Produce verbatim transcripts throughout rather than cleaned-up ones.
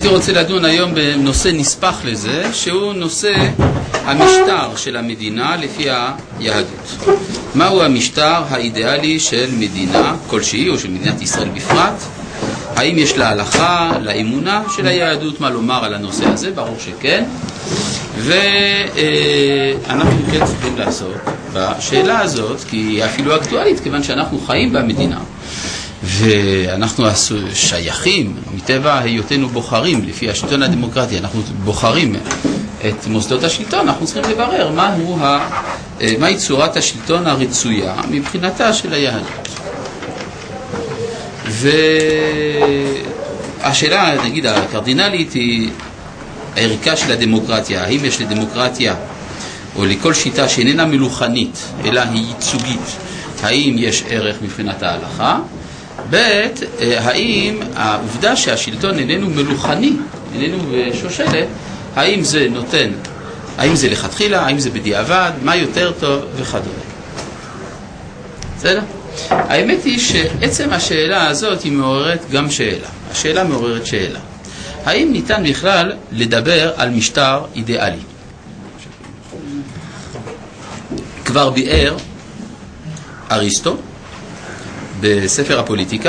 הייתי רוצה לדון היום בנושא נספח לזה, שהוא נושא המשטר של המדינה לפי היהדות. מהו המשטר האידיאלי של מדינה כלשהי, או של מדינת ישראל בפרט? האם יש לה הלכה, לאמונה של היהדות, מה לומר על הנושא הזה? ברור שכן. ואנחנו כן צריכים לעסוק בשאלה הזאת, כי היא אפילו אקטואלית, כיוון שאנחנו חיים במדינה. ואנחנו שייכים, מטבע היותנו בוחרים, לפי השלטון הדמוקרטי, אנחנו בוחרים את מוסדות השלטון, אנחנו צריכים לברר מהו ה, מהי צורת השלטון הרצויה מבחינתה של היהדות. והשאלה, נגיד, הקרדינלית היא הערכה של הדמוקרטיה. האם יש לדמוקרטיה, או לכל שיטה שאיננה מלוכנית, אלא היא ייצוגית, האם יש ערך מבחינת ההלכה? בית, האם העובדה שהשלטון איננו מלוכני, איננו שושלת, האם זה נותן, האם זה לכתחילה, האם זה בדיעבד, מה יותר טוב וכדומה. בסדר? האמת היא שעצם השאלה הזאת היא מעוררת גם שאלה. השאלה מעוררת שאלה. האם ניתן בכלל לדבר על משטר אידיאלי? כבר ביאר אריסטו בספר הפוליטיקה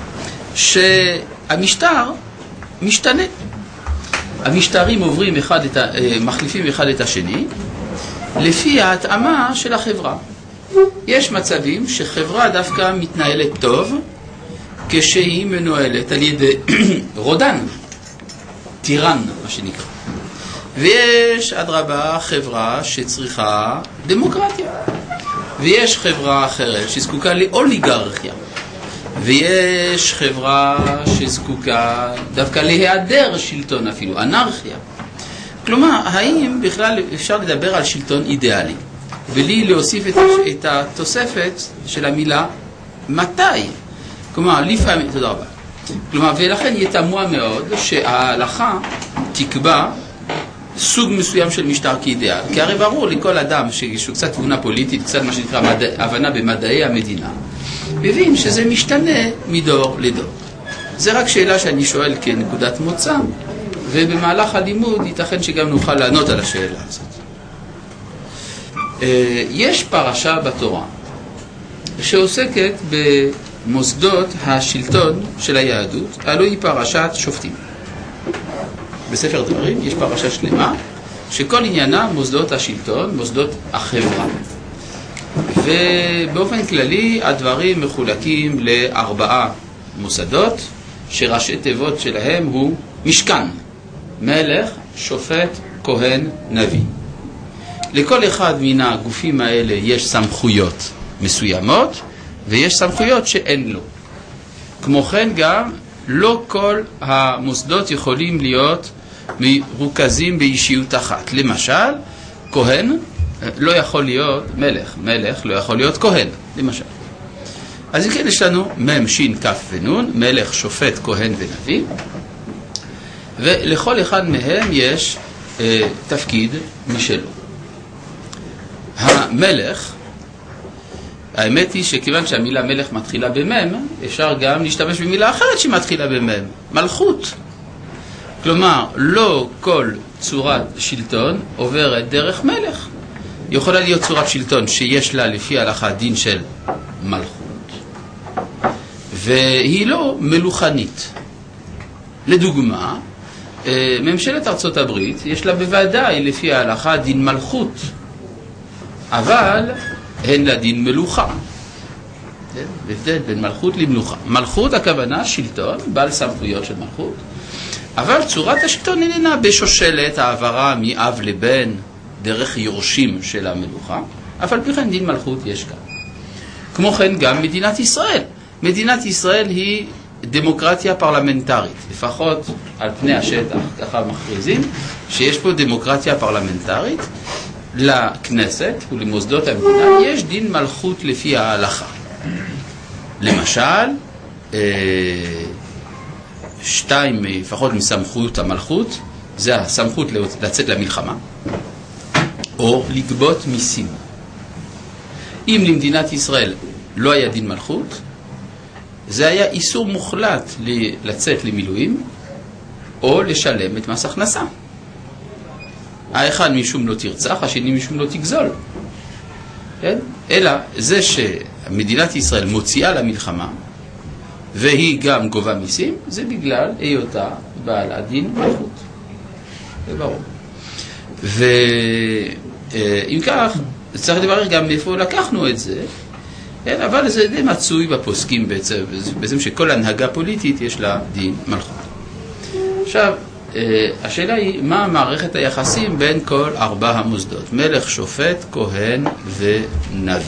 שהמשטר משתנה. המשטרים עוברים אחד את ה... מחליפים אחד את השני לפי ההתאמה של החברה. יש מצבים שחברה דווקא מתנהלת טוב כשהיא מנוהלת על ידי רודן, טירן, מה שנקרא. ויש אדרבה חברה שצריכה דמוקרטיה. ויש חברה אחרת שזקוקה לאוליגרכיה. ויש חברה שזקוקה דווקא להיעדר שלטון, אפילו אנרכיה. כלומר, האם בכלל אפשר לדבר על שלטון אידיאלי? ולי להוסיף את, את התוספת של המילה מתי. כלומר, לפעמים, תודה רבה. כלומר, ולכן יתמוה מאוד שההלכה תקבע סוג מסוים של משטר כאידיאל. כי הרי ברור לכל אדם שהוא קצת תבונה פוליטית, קצת מה שנקרא מדע, הבנה במדעי המדינה, מבין שזה משתנה מדור לדור. זה רק שאלה שאני שואל כנקודת מוצא, ובמהלך הלימוד ייתכן שגם נוכל לענות על השאלה הזאת. יש פרשה בתורה שעוסקת במוסדות השלטון של היהדות, הלוא היא פרשת שופטים. בספר דברים יש פרשה שלמה שכל עניינה מוסדות השלטון, מוסדות החברה. ובאופן כללי הדברים מחולקים לארבעה מוסדות שראשי תיבות שלהם הוא משכן, מלך, שופט, כהן, נביא. לכל אחד מן הגופים האלה יש סמכויות מסוימות ויש סמכויות שאין לו. כמו כן גם לא כל המוסדות יכולים להיות מרוכזים באישיות אחת. למשל, כהן לא יכול להיות מלך, מלך לא יכול להיות כהן, למשל. אז אם כן, יש לנו מם, שין, כף ונון, מלך, שופט, כהן ונביא, ולכל אחד מהם יש אה, תפקיד משלו. המלך, האמת היא שכיוון שהמילה מלך מתחילה במם, אפשר גם להשתמש במילה אחרת שמתחילה במם, מלכות. כלומר, לא כל צורת שלטון עוברת דרך מלך. יכולה להיות צורת שלטון שיש לה לפי ההלכה דין של מלכות, והיא לא מלוכנית. לדוגמה, ממשלת ארצות הברית יש לה בוודאי לפי ההלכה דין מלכות, אבל אין לה דין מלוכה. בהבדל בין מלכות למלוכה. מלכות הכוונה שלטון, בעל סמכויות של מלכות, אבל צורת השלטון איננה בשושלת העברה מאב לבן דרך יורשים של המלוכה, אבל בכן דין מלכות יש כאן. כמו כן גם מדינת ישראל. מדינת ישראל היא דמוקרטיה פרלמנטרית, לפחות על פני השטח, ככה מכריזים, שיש פה דמוקרטיה פרלמנטרית. לכנסת ולמוסדות המדינה יש דין מלכות לפי ההלכה. למשל, שתיים לפחות מסמכות המלכות, זה הסמכות לצאת למלחמה, או לגבות מיסים. אם למדינת ישראל לא היה דין מלכות, זה היה איסור מוחלט לצאת למילואים, או לשלם את מס הכנסה. האחד משום לא תרצח, השני משום לא תגזול. כן? אלא זה שמדינת ישראל מוציאה למלחמה, והיא גם גובה מיסים, זה בגלל היותה בעל הדין מלכות. זה ברור. ואם כך, צריך לברר גם מאיפה לקחנו את זה, כן? אבל זה די מצוי בפוסקים בעצם, בעצם שכל הנהגה פוליטית יש לה דין מלכות. עכשיו, השאלה היא, מה מערכת היחסים בין כל ארבע המוסדות? מלך, שופט, כהן ונביא.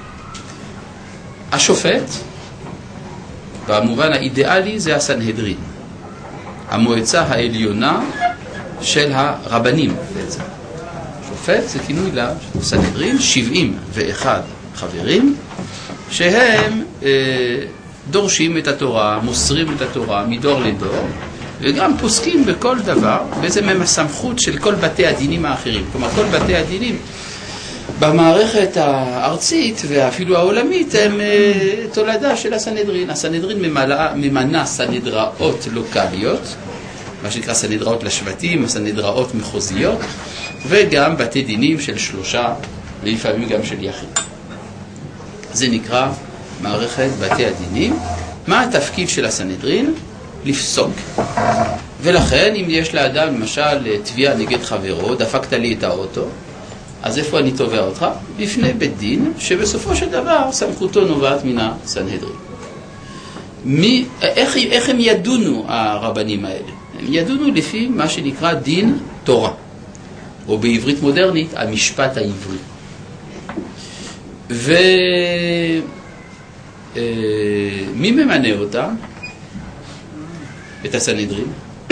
השופט, במובן האידיאלי, זה הסנהדרין. המועצה העליונה של הרבנים בעצם. שופט זה כינוי לסנהדרין, שבעים ואחד חברים, שהם אה, דורשים את התורה, מוסרים את התורה מדור לדור, וגם פוסקים בכל דבר, בעצם הם הסמכות של כל בתי הדינים האחרים. כלומר, כל בתי הדינים במערכת הארצית ואפילו העולמית הם אה, תולדה של הסנהדרין. הסנהדרין ממלא, ממנה סנהדראות לוקליות, מה שנקרא סנהדראות לשבטים, סנהדראות מחוזיות, וגם בתי דינים של שלושה, ולפעמים גם של יחיד. זה נקרא מערכת בתי הדינים. מה התפקיד של הסנהדרין? לפסוק. ולכן, אם יש לאדם, למשל, תביעה נגד חברו, דפקת לי את האוטו, אז איפה אני תובע אותך? בפני בית דין, שבסופו של דבר סמכותו נובעת מן הסנהדרין. מי, איך, איך הם ידונו, הרבנים האלה? הם ידונו לפי מה שנקרא דין תורה, או בעברית מודרנית, המשפט העברי. ומי ממנה אותם? את הסנהדרין.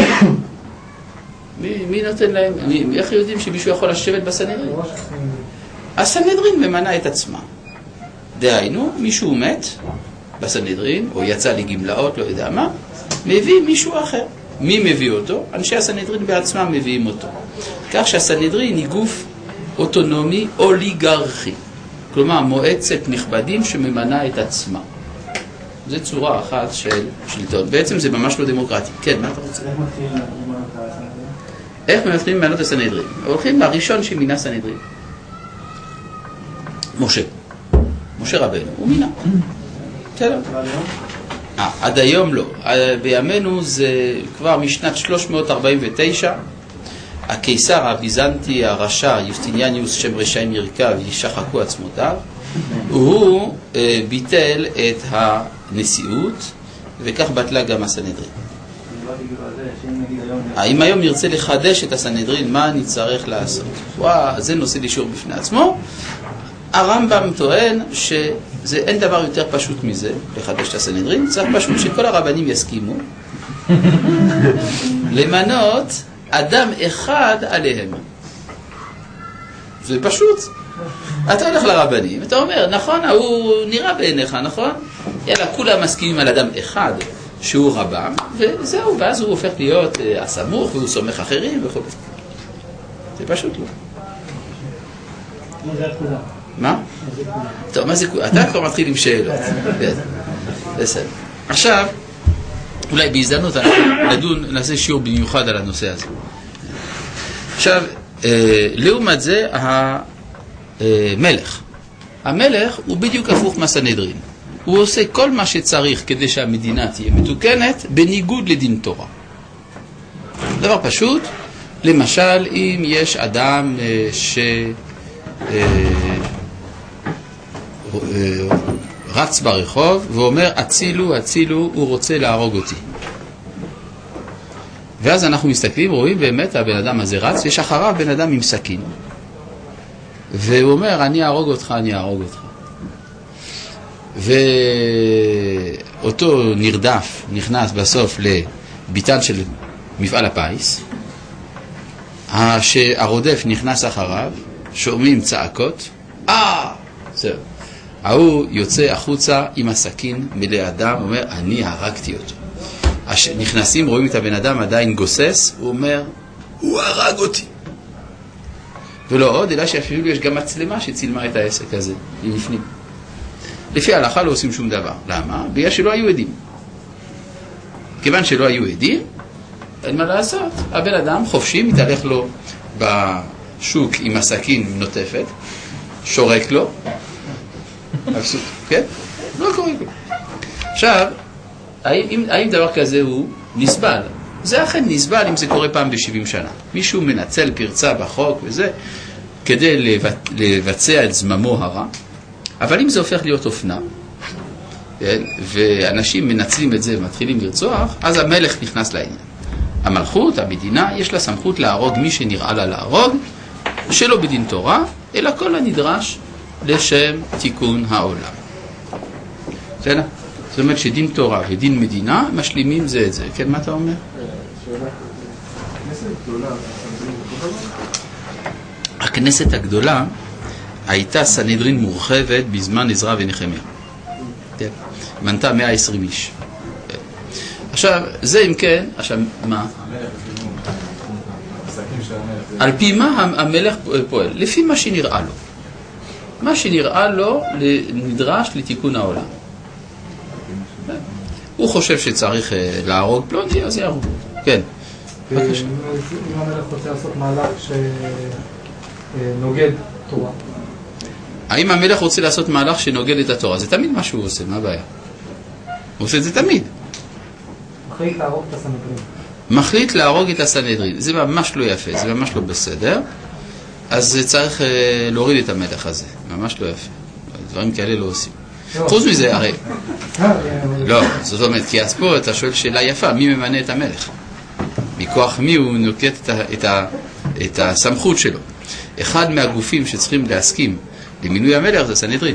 מי, מי נותן להם? מי, איך יודעים שמישהו יכול לשבת בסנהדרין? הסנהדרין ממנה את עצמה. דהיינו, מישהו מת בסנהדרין, או יצא לגמלאות, לא יודע מה, מביא מישהו אחר. מי מביא אותו? אנשי הסנהדרין בעצמם מביאים אותו. כך שהסנהדרין היא גוף אוטונומי אוליגרכי. כלומר, מועצת נכבדים שממנה את עצמה. זו צורה אחת של שלטון. בעצם זה ממש לא דמוקרטי. כן, מה אתה רוצה? איך מתחילים למנות את הסנהדרין? איך מתחילים למנות את הסנהדרין? הולכים לראשון שמינה סנהדרין. משה. משה רבנו. הוא מינה. בסדר. אה, עד היום לא. בימינו זה כבר משנת שלוש מאות ארבעים ותשע. הקיסר הביזנטי הרשע יוסטיניאניוס שם רשעים ירכב ישחקו עצמותיו, הוא אה, ביטל את הנשיאות, וכך בטלה גם הסנהדרין. אם היום נרצה לחדש את הסנהדרין, מה אני צריך לעשות? וואה, זה נושא לישור בפני עצמו. הרמב"ם טוען שאין דבר יותר פשוט מזה לחדש את הסנהדרין, צריך פשוט שכל הרבנים יסכימו למנות אדם אחד עליהם. זה פשוט. אתה הולך לרבנים, אתה אומר, נכון, הוא נראה בעיניך, נכון? יאללה, כולם מסכימים על אדם אחד שהוא רבם, וזהו, ואז הוא הופך להיות הסמוך, והוא סומך אחרים וכל זה. זה פשוט לא. מה זה כולם? מה? טוב, מה זה כולם? אתה כבר מתחיל עם שאלות. בסדר. עכשיו, אולי בהזדמנות נדון, נעשה שיעור במיוחד על הנושא הזה. עכשיו, לעומת זה, המלך. המלך הוא בדיוק הפוך מהסנהדרין. הוא עושה כל מה שצריך כדי שהמדינה תהיה מתוקנת, בניגוד לדין תורה. דבר פשוט, למשל, אם יש אדם ש... רץ ברחוב ואומר, הצילו, הצילו, הוא רוצה להרוג אותי. ואז אנחנו מסתכלים, רואים באמת הבן אדם הזה רץ, יש אחריו בן אדם עם סכין. והוא אומר, אני אהרוג אותך, אני אהרוג אותך. ואותו נרדף נכנס בסוף לביתן של מפעל הפיס, שהרודף נכנס אחריו, שומעים צעקות, אה, זהו. ההוא יוצא החוצה עם הסכין מלא אדם, הוא אומר, אני הרגתי אותו. נכנסים, רואים את הבן אדם עדיין גוסס, הוא אומר, הוא הרג אותי. ולא עוד, אלא שאפילו יש גם מצלמה שצילמה את העסק הזה, לפנים. לפי ההלכה לא עושים שום דבר. למה? בגלל שלא היו עדים. כיוון שלא היו עדים, אין מה לעשות. הבן אדם חופשי, מתהלך לו בשוק עם הסכין נוטפת, שורק לו, מבסוט, כן? לא קורה כלום. עכשיו, האם, האם דבר כזה הוא נסבל? זה אכן נסבל אם זה קורה פעם ב-שבעים שנה. מישהו מנצל פרצה בחוק וזה, כדי לבצע את זממו הרע, אבל אם זה הופך להיות אופנה, ואנשים מנצלים את זה ומתחילים לרצוח, אז המלך נכנס לעניין. המלכות, המדינה, יש לה סמכות להרוג מי שנראה לה להרוג, שלא בדין תורה, אלא כל הנדרש לשם תיקון העולם. בסדר? זאת אומרת שדין תורה ודין מדינה משלימים זה את זה. כן, מה אתה אומר? הכנסת הגדולה הייתה סנהדרין מורחבת בזמן עזרא ונחמיה. מנתה מאה ועשרים איש. עכשיו, זה אם כן, עכשיו, מה? על פי מה המלך פועל? לפי מה שנראה לו. מה שנראה לו נדרש לתיקון העולם. הוא חושב שצריך להרוג פלוני, אז יהרוג. כן. בבקשה. אם המלך רוצה לעשות מהלך שנוגד תורה. האם המלך רוצה לעשות מהלך שנוגד את התורה? זה תמיד מה שהוא עושה, מה הבעיה? הוא עושה את זה תמיד. מחליט להרוג את הסנהדרין. מחליט להרוג את הסנהדרין. זה ממש לא יפה, זה ממש לא בסדר. אז צריך להוריד את המלך הזה. ממש לא יפה. דברים כאלה לא עושים. חוץ מזה, הרי... לא, זאת אומרת, כי אז פה אתה שואל שאלה יפה, מי ממנה את המלך? מכוח מי הוא נוקט את, ה, את, ה, את הסמכות שלו? אחד מהגופים שצריכים להסכים למינוי המלך זה הסנהדרין.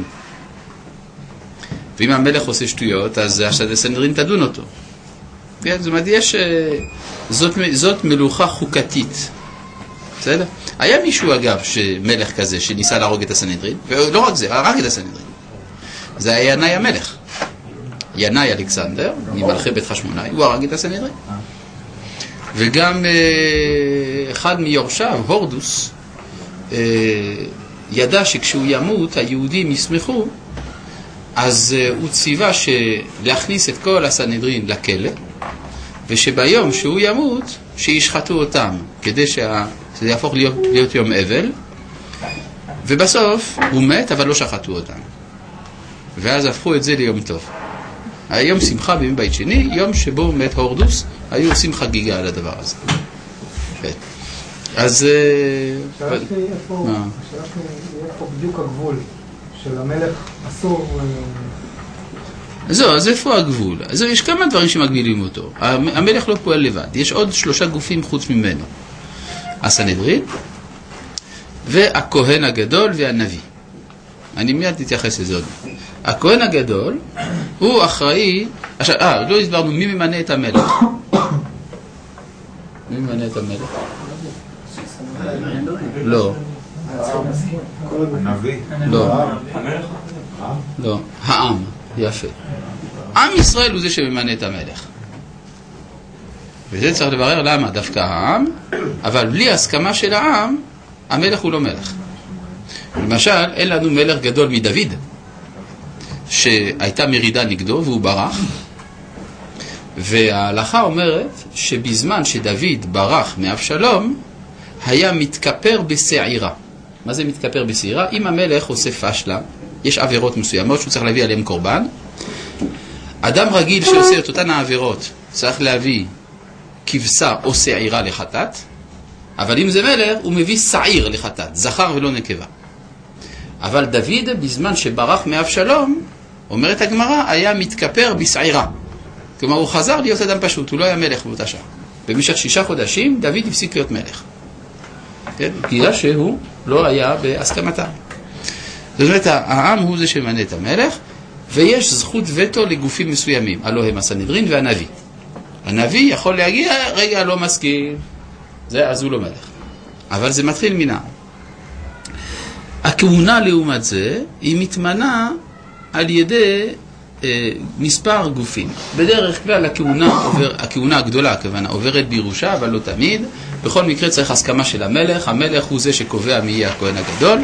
ואם המלך עושה שטויות, אז הסנהדרין תדון אותו. כן, זאת אומרת, יש... זאת, זאת מלוכה חוקתית. בסדר? היה מישהו, אגב, שמלך כזה, שניסה להרוג את הסנהדרין, ולא רק זה, הרג את הסנהדרין. זה היה ינאי המלך. ינאי אלכסנדר, ממלכי בית חשמונאי, הוא הרג את הסנהדרין. וגם אה, אחד מיורשיו, הורדוס, אה, ידע שכשהוא ימות, היהודים ישמחו, אז אה, הוא ציווה להכניס את כל הסנהדרין לכלא, ושביום שהוא ימות, שישחטו אותם, כדי שה... שזה יהפוך להיות, להיות יום אבל, ובסוף הוא מת, אבל לא שחטו אותם. ואז הפכו את זה ליום טוב. היום שמחה בימי בית שני, יום שבו מת הורדוס, היו עושים חגיגה על הדבר הזה. אז... שאלתי איפה בדיוק הגבול של המלך אסור... זהו, אז איפה הגבול? אז יש כמה דברים שמגבילים אותו. המלך לא פועל לבד. יש עוד שלושה גופים חוץ ממנו. הסנהדרין, והכהן הגדול והנביא. אני מיד תתייחס לזה עוד. הכהן הגדול הוא אחראי... עכשיו, אה, לא הסברנו מי ממנה את המלך. מי ממנה את המלך? לא. הנביא. לא. לא. העם. יפה. עם ישראל הוא זה שממנה את המלך. וזה צריך לברר למה דווקא העם, אבל בלי הסכמה של העם, המלך הוא לא מלך. למשל, אין לנו מלך גדול מדוד, שהייתה מרידה נגדו והוא ברח, וההלכה אומרת שבזמן שדוד ברח מאבשלום, היה מתכפר בשעירה. מה זה מתכפר בשעירה? אם המלך עושה פשלה, יש עבירות מסוימות שהוא צריך להביא עליהם קורבן, אדם רגיל שעושה את אותן העבירות צריך להביא כבשה או שעירה לחטאת, אבל אם זה מלך הוא מביא שעיר לחטאת, זכר ולא נקבה. אבל דוד בזמן שברח מאבשלום, אומרת הגמרא, היה מתכפר בשעירה. כלומר הוא חזר להיות אדם פשוט, הוא לא היה מלך באותה שעה. במשך שישה חודשים דוד הפסיק להיות מלך. כן? בגלל שהוא לא היה בהסכמתה. זאת אומרת, העם הוא זה שמנה את המלך, ויש זכות וטו לגופים מסוימים, הלא הם הסנהדרין והנביא. הנביא יכול להגיע, רגע לא מסכים, זה, אז הוא לא מלך. אבל זה מתחיל מן. הכהונה לעומת זה, היא מתמנה על ידי אה, מספר גופים. בדרך כלל הכהונה, עובר, הכהונה הגדולה, הכוונה, עוברת בירושה, אבל לא תמיד. בכל מקרה צריך הסכמה של המלך, המלך הוא זה שקובע מי יהיה הכהן הגדול.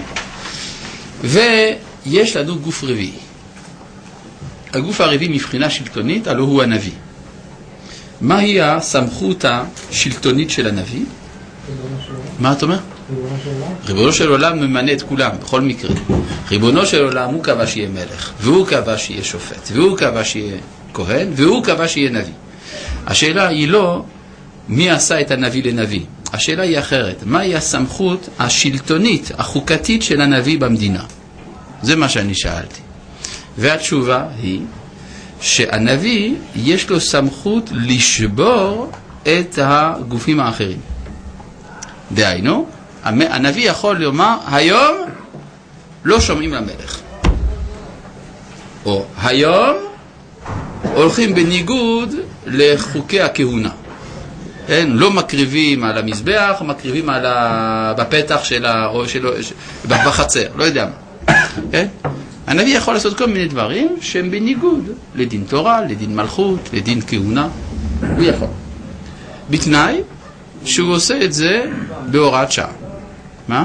ויש לנו גוף רביעי. הגוף הרביעי מבחינה שלטונית, הלא הוא הנביא. מהי הסמכות השלטונית של הנביא? מה אתה אומר? ריבונו של עולם ממנה את כולם, בכל מקרה. ריבונו של עולם הוא קבע שיהיה מלך, והוא קבע שיהיה שופט, והוא קבע שיהיה כהן, והוא קבע שיהיה נביא. השאלה היא לא מי עשה את הנביא לנביא. השאלה היא אחרת. מהי הסמכות השלטונית, החוקתית של הנביא במדינה? זה מה שאני שאלתי. והתשובה היא שהנביא יש לו סמכות לשבור את הגופים האחרים. דהיינו, הנביא יכול לומר, היום לא שומעים למלך. או היום הולכים בניגוד לחוקי הכהונה. כן? לא מקריבים על המזבח, מקריבים על ה... בפתח של ה... או של... בחצר, לא יודע מה. כן? הנביא יכול לעשות כל מיני דברים שהם בניגוד לדין תורה, לדין מלכות, לדין כהונה. הוא יכול. בתנאי שהוא עושה את זה בהוראת שעה. מה?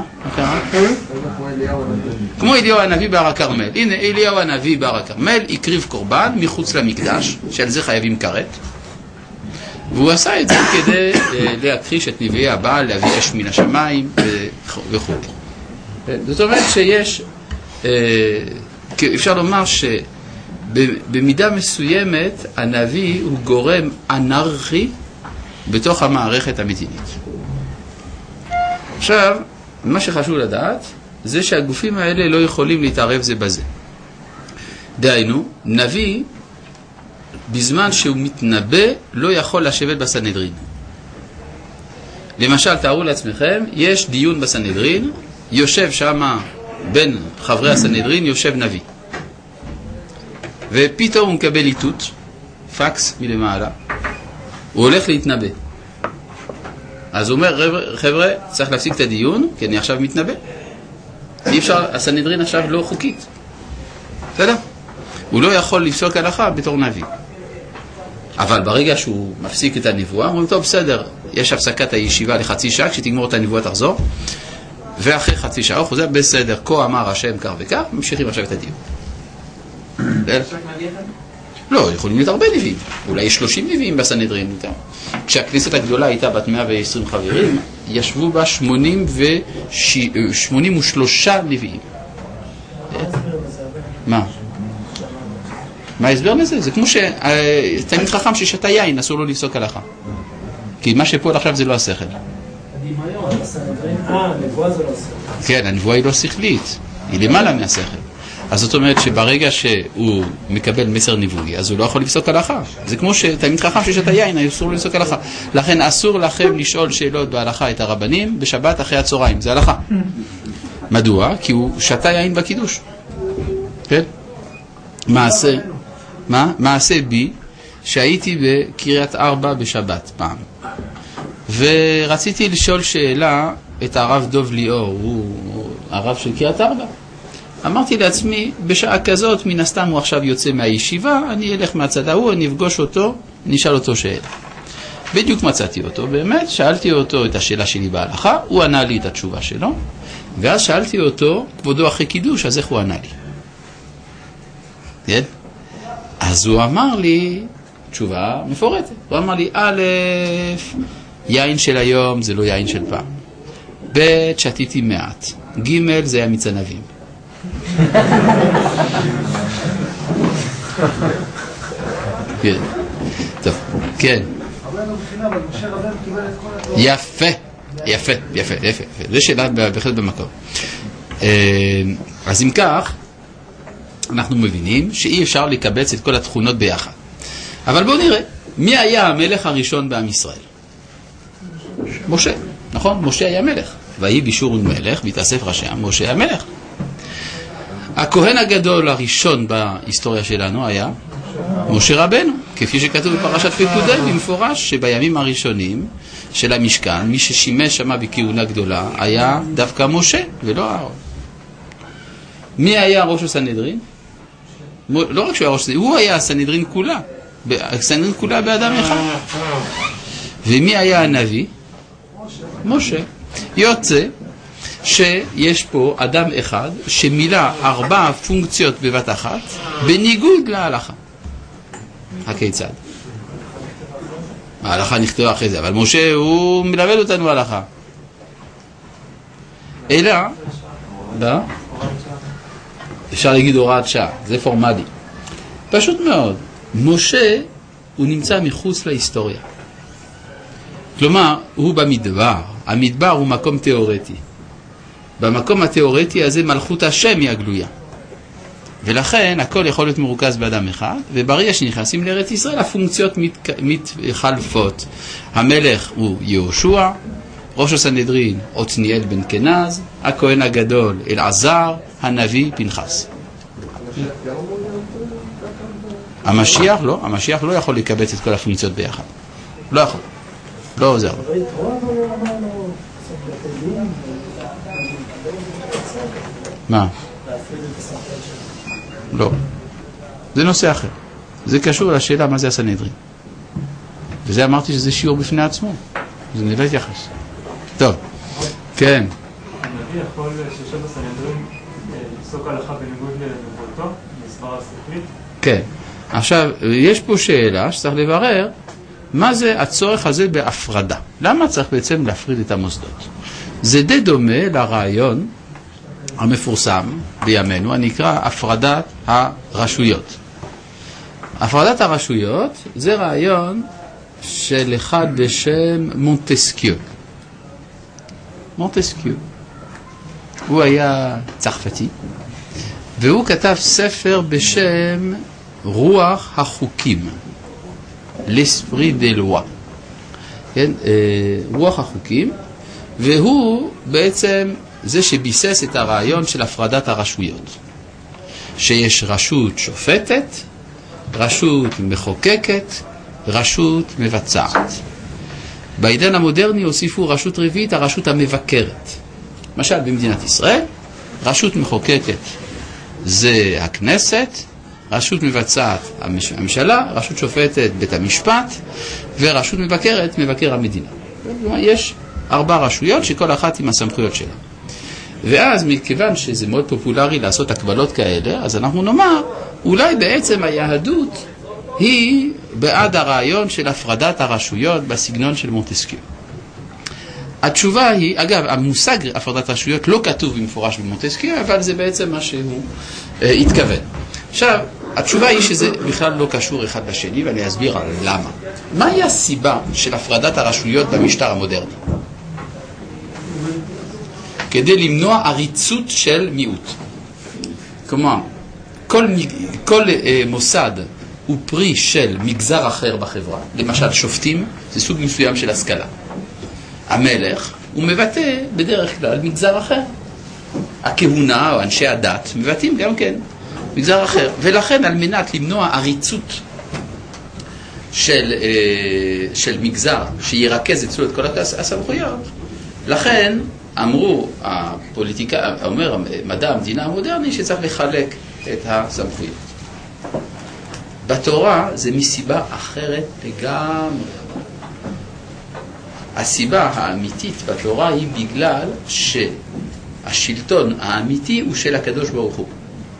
כמו אליהו הנביא בהר הכרמל. הנה, אליהו הנביא בהר הכרמל הקריב קורבן מחוץ למקדש, שעל זה חייבים כרת. והוא עשה את זה כדי להכחיש את נביאי הבעל, להביא אש מן השמיים וכו'. זאת אומרת שיש, אפשר לומר שבמידה מסוימת הנביא הוא גורם אנרכי בתוך המערכת המדינית. עכשיו, מה שחשוב לדעת זה שהגופים האלה לא יכולים להתערב זה בזה. דהיינו, נביא בזמן שהוא מתנבא לא יכול לשבת בסנהדרין. למשל, תארו לעצמכם, יש דיון בסנהדרין, יושב שם בין חברי הסנהדרין, יושב נביא. ופתאום הוא מקבל איתות, פקס מלמעלה, הוא הולך להתנבא. אז הוא אומר, חבר'ה, צריך להפסיק את הדיון, כי אני עכשיו מתנבא. אי אפשר, הסנהדרין עכשיו לא חוקית. בסדר? הוא לא יכול לפסוק הלכה בתור נביא. אבל ברגע שהוא מפסיק את הנבואה, אומרים, טוב, בסדר, יש הפסקת הישיבה לחצי שעה, כשתגמור את הנבואה תחזור, ואחרי חצי שעה הוא חוזר, בסדר, כה אמר השם כך וכך, ממשיכים עכשיו את הדיון. לא, יכולים להיות הרבה נביאים, אולי שלושים נביאים בסנהדרין. כשהכנסת הגדולה הייתה בת מאה ועשרים חברים, ישבו בה שמונים ושלושה נביאים. מה? מה ההסבר לזה? זה כמו שתלמיד חכם ששתה יין, אסור לו לפסוק הלכה. כי מה שפה עכשיו זה לא השכל. הדמיון, הסנהדרין, אה, הנבואה זה לא השכל. כן, הנבואה היא לא שכלית, היא למעלה מהשכל. אז זאת אומרת שברגע שהוא מקבל מסר נבואי, אז הוא לא יכול לפסוק הלכה. זה כמו שתלמיד חכם ששתה יין, אסור לו לפסוק הלכה. לכן אסור לכם לשאול שאלות בהלכה את הרבנים בשבת אחרי הצהריים, זה הלכה. מדוע? כי הוא שתה יין בקידוש. כן? מעשה, מה? מעשה בי, שהייתי בקריית ארבע בשבת פעם. ורציתי לשאול שאלה את הרב דוב ליאור, הוא הרב של קריית ארבע. אמרתי לעצמי, בשעה כזאת, מן הסתם הוא עכשיו יוצא מהישיבה, אני אלך מהצד ההוא, אני אפגוש אותו, אני אשאל אותו שאלה. בדיוק מצאתי אותו, באמת, שאלתי אותו את השאלה שלי בהלכה, הוא ענה לי את התשובה שלו, ואז שאלתי אותו, כבודו אחרי קידוש, אז איך הוא ענה לי? כן? אז הוא אמר לי, תשובה מפורטת, הוא אמר לי, א', יין של היום זה לא יין של פעם, ב', שתיתי מעט, ג', זה היה מיץ ענבים. כן, טוב, כן. יפה, יפה, יפה, יפה. זה שאלה בהחלט במקום. אז אם כך, אנחנו מבינים שאי אפשר לקבץ את כל התכונות ביחד. אבל בואו נראה, מי היה המלך הראשון בעם ישראל? משה, נכון? משה היה מלך. ויהי בישורון מלך, והתאסף ראשי העם, משה היה מלך. הכהן הגדול הראשון בהיסטוריה שלנו היה משה רבנו, כפי שכתוב בפרשת פקודי במפורש, שבימים הראשונים של המשכן, מי ששימש שם בכהונה גדולה היה דווקא משה ולא אהרון. מי היה ראש הסנהדרין? לא רק שהוא היה ראש הסנהדרין, הוא היה הסנהדרין כולה, הסנהדרין כולה באדם אחד. ומי היה הנביא? משה. יוצא שיש פה אדם אחד שמילא ארבע פונקציות בבת אחת בניגוד להלכה. הכיצד? ההלכה נכתבה אחרי זה, אבל משה הוא מלמד אותנו הלכה. אלא, לא? אפשר להגיד הוראת שעה, זה פורמלי. פשוט מאוד, משה הוא נמצא מחוץ להיסטוריה. כלומר, הוא במדבר. המדבר הוא מקום תיאורטי. במקום התיאורטי הזה מלכות השם היא הגלויה. ולכן הכל יכול להיות מרוכז באדם אחד, וברגע שנכנסים לארץ ישראל הפונקציות מת, מתחלפות. המלך הוא יהושע, ראש הסנהדרין עתניאל בן כנז, הכהן הגדול אלעזר, הנביא פנחס. המשיח לא, המשיח לא יכול לקבץ את כל הפונקציות ביחד. לא יכול. לא עוזר. מה? לא. זה נושא אחר. זה קשור לשאלה מה זה הסנהדרין. וזה אמרתי שזה שיעור בפני עצמו. זה נראה להתייחס. טוב. כן. הנביא יכול שיושב בסנהדרין לפסוק הלכה בניגוד לנבואתו, מספרה שכלית? כן. עכשיו, יש פה שאלה שצריך לברר מה זה הצורך הזה בהפרדה. למה צריך בעצם להפריד את המוסדות? זה די דומה לרעיון המפורסם בימינו, הנקרא הפרדת הרשויות. הפרדת הרשויות זה רעיון של אחד בשם מונטסקיו. מונטסקיו. הוא היה צרפתי, והוא כתב ספר בשם רוח החוקים. l'esprit des lois. כן? רוח החוקים, והוא בעצם זה שביסס את הרעיון של הפרדת הרשויות. שיש רשות שופטת, רשות מחוקקת, רשות מבצעת. בעידן המודרני הוסיפו רשות רביעית, הרשות המבקרת. למשל במדינת ישראל, רשות מחוקקת זה הכנסת, רשות מבצעת הממשלה, רשות שופטת בית המשפט, ורשות מבקרת מבקר המדינה. יש ארבע רשויות שכל אחת עם הסמכויות שלה. ואז מכיוון שזה מאוד פופולרי לעשות הקבלות כאלה, אז אנחנו נאמר, אולי בעצם היהדות היא בעד הרעיון של הפרדת הרשויות בסגנון של מונטסקיו. התשובה היא, אגב, המושג הפרדת רשויות לא כתוב במפורש במונטסקיו, אבל זה בעצם מה שהוא אה, התכוון. עכשיו, התשובה היא שזה בכלל לא קשור אחד לשני, ואני אסביר למה. מהי הסיבה של הפרדת הרשויות במשטר המודרני? כדי למנוע עריצות של מיעוט. כלומר, כל, כל אה, מוסד הוא פרי של מגזר אחר בחברה. למשל, שופטים זה סוג מסוים של השכלה. המלך הוא מבטא בדרך כלל מגזר אחר. הכהונה או אנשי הדת מבטאים גם כן מגזר אחר. ולכן על מנת למנוע עריצות של, אה, של מגזר שירכז אצלו את כל הסמכויות, לכן אמרו הפוליטיקה, אומר מדע המדינה המודרני שצריך לחלק את הסמכויות. בתורה זה מסיבה אחרת לגמרי. הסיבה האמיתית בתורה היא בגלל שהשלטון האמיתי הוא של הקדוש ברוך הוא.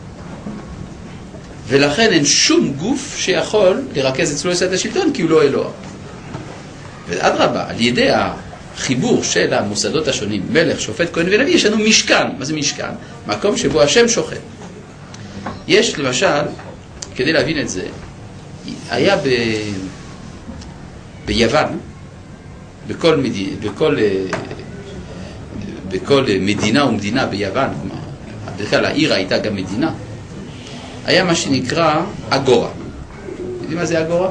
ולכן אין שום גוף שיכול לרכז אצלו את השלטון כי הוא לא אלוה. ואדרבה, על ידי החיבור של המוסדות השונים, מלך, שופט, כהן ונביא, יש לנו משכן. מה זה משכן? מקום שבו השם שוכן. יש למשל, כדי להבין את זה, היה ב... ביוון, בכל, מד... בכל... בכל מדינה ומדינה ביוון, כלומר, בכלל העיר הייתה גם מדינה, היה מה שנקרא אגורה. יודעים מה זה אגורה?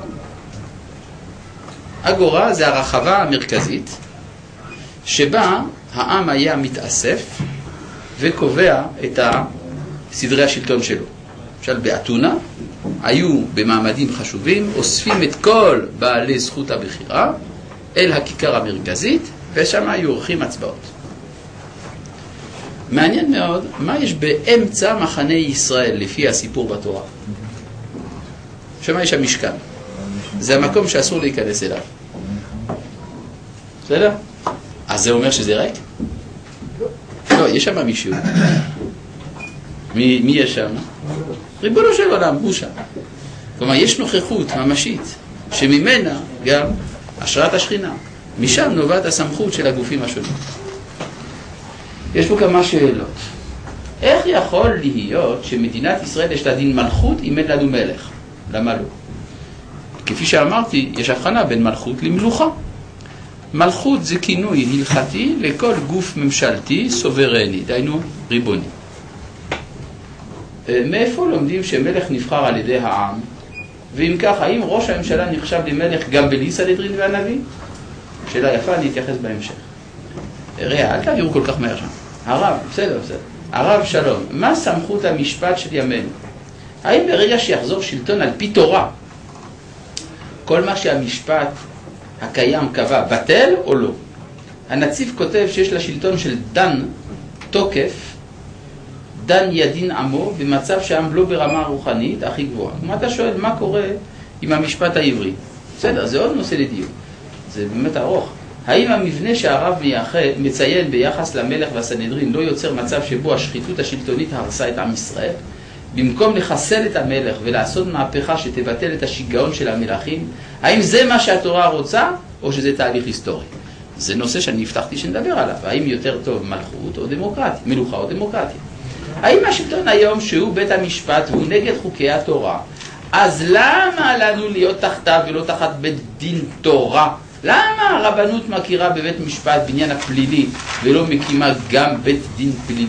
אגורה זה הרחבה המרכזית שבה העם היה מתאסף וקובע את סדרי השלטון שלו. למשל באתונה היו במעמדים חשובים, אוספים את כל בעלי זכות הבחירה אל הכיכר המרכזית, ושם היו עורכים הצבעות. מעניין מאוד, מה יש באמצע מחנה ישראל לפי הסיפור בתורה? שם יש המשכן. זה המקום שאסור להיכנס אליו. בסדר? אז זה אומר שזה ריק? לא, יש שם מישהו. מי, מי יש שם? ריבונו של עולם, הוא שם. כלומר, יש נוכחות ממשית, שממנה גם השראת השכינה. משם נובעת הסמכות של הגופים השונים. יש פה כמה שאלות. איך יכול להיות שמדינת ישראל יש לה דין מלכות אם אין לנו מלך? למה לא? כפי שאמרתי, יש הבחנה בין מלכות למלוכה. מלכות זה כינוי הלכתי לכל גוף ממשלתי סוברני, דיינו ריבוני. מאיפה לומדים שמלך נבחר על ידי העם? ואם כך, האם ראש הממשלה נחשב למלך גם בלי סנהדרין והנביא? שאלה יפה, אני אתייחס בהמשך. ראה, אל תעבירו כל כך מהר שם. הרב, בסדר, בסדר. הרב שלום, מה סמכות המשפט של ימינו? האם ברגע שיחזור שלטון על פי תורה, כל מה שהמשפט הקיים קבע בטל או לא? הנציב כותב שיש לשלטון של דן תוקף, דן ידין עמו, במצב שהעם לא ברמה הרוחנית הכי גבוהה. כלומר, אתה שואל מה קורה עם המשפט העברי? בסדר, זה עוד נושא לדיון. זה באמת ארוך. האם המבנה שהרב מציין ביחס למלך והסנהדרין לא יוצר מצב שבו השחיתות השלטונית הרסה את עם ישראל? במקום לחסל את המלך ולעשות מהפכה שתבטל את השיגעון של המלכים, האם זה מה שהתורה רוצה או שזה תהליך היסטורי? זה נושא שאני הבטחתי שנדבר עליו. האם יותר טוב מלכות או דמוקרטיה, מלוכה או דמוקרטיה? האם השלטון היום שהוא בית המשפט והוא נגד חוקי התורה, אז למה לנו להיות תחתיו ולא תחת בית דין תורה? למה הרבנות מכירה בבית משפט בעניין הפלילי ולא מקימה גם בית דין פלילי?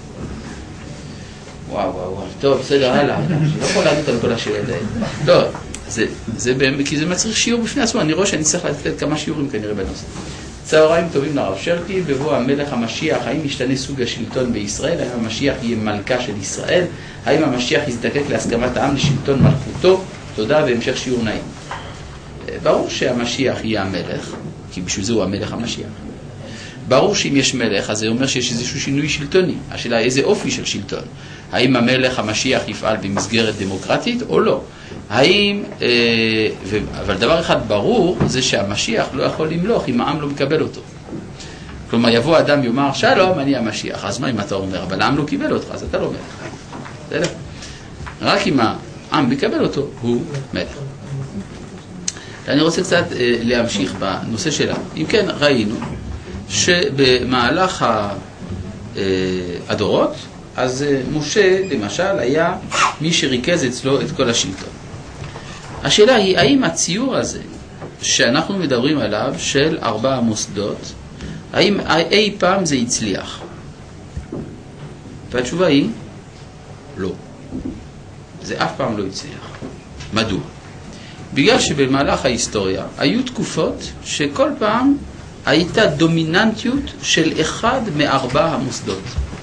וואו וואו וואו, טוב, בסדר, הלאה, אני לא יכול לענות על כל השאלות האלה. לא, זה, זה, כי זה מצריך שיעור בפני עצמו, אני רואה שאני צריך לתת כמה שיעורים כנראה בנושא. צהריים טובים לרב שרקי, בבוא המלך המשיח, האם ישתנה סוג השלטון בישראל? האם המשיח יהיה מלכה של ישראל? האם המשיח יזדקק להסכמת העם לשלטון מלכותו? תודה והמשך שיעור נעים. ברור שהמשיח יהיה המלך, כי בשביל זה הוא המלך המשיח. ברור שאם יש מלך, אז זה אומר שיש איזשהו שינוי שלטוני. השאלה איזה אופי של שלטון. האם המלך המשיח יפעל במסגרת דמוקרטית או לא? האם, אה, ו, אבל דבר אחד ברור זה שהמשיח לא יכול למלוך אם העם לא מקבל אותו. כלומר יבוא אדם יאמר שלום אני המשיח, אז מה אם אתה אומר? אבל העם לא קיבל אותך, אז אתה לא מלך. בסדר? רק אם העם מקבל אותו הוא מלך. אני רוצה קצת אה, להמשיך בנושא שלה. אם כן ראינו שבמהלך ה, אה, הדורות אז משה למשל היה מי שריכז אצלו את כל השלטון. השאלה היא האם הציור הזה שאנחנו מדברים עליו של ארבע המוסדות, האם אי פעם זה הצליח? והתשובה היא לא, זה אף פעם לא הצליח. מדוע? בגלל שבמהלך ההיסטוריה היו תקופות שכל פעם הייתה דומיננטיות של אחד מארבע המוסדות.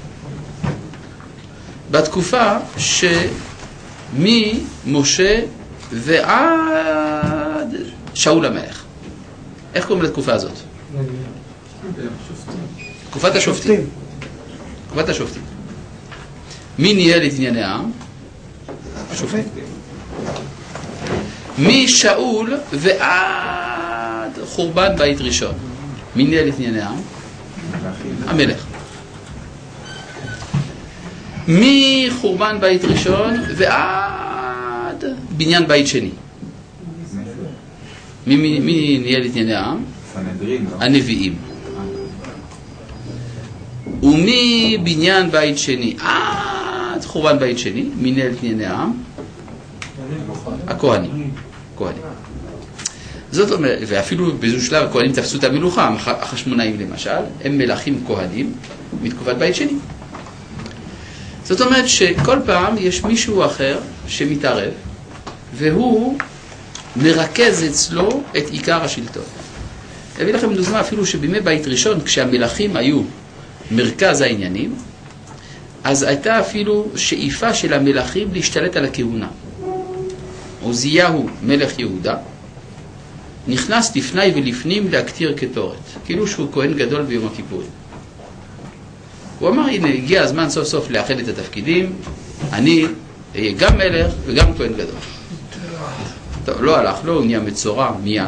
בתקופה שממשה ועד שאול המלך. איך קוראים לתקופה הזאת? תקופת השופטים. תקופת השופטים. מי ניהל את ענייני העם? השופטים. משאול ועד חורבן בית ראשון. מי ניהל את ענייני העם? המלך. מחורבן בית ראשון ועד בניין בית שני. מי, מי, מי ניהל את ענייני העם? הנביאים. ומבניין בית שני עד חורבן בית שני, מי ניהל את ענייני העם? הכהנים. הכהנים. זאת אומרת, ואפילו באיזשהו שלב הכהנים תפסו את המלוכה, החשמונאים למשל, הם מלכים כהנים מתקופת בית שני. זאת אומרת שכל פעם יש מישהו אחר שמתערב והוא מרכז אצלו את עיקר השלטון. אביא לכם דוגמה אפילו שבימי בית ראשון כשהמלכים היו מרכז העניינים, אז הייתה אפילו שאיפה של המלכים להשתלט על הכהונה. עוזיהו מלך יהודה נכנס לפני ולפנים להקטיר קטורת, כאילו שהוא כהן גדול ביום הכיפורים. הוא אמר, הנה, הגיע הזמן סוף סוף לאחד את התפקידים, אני אהיה גם מלך וגם כהן גדול. טוב, לא הלך, לא, הוא נהיה מצורע מיד.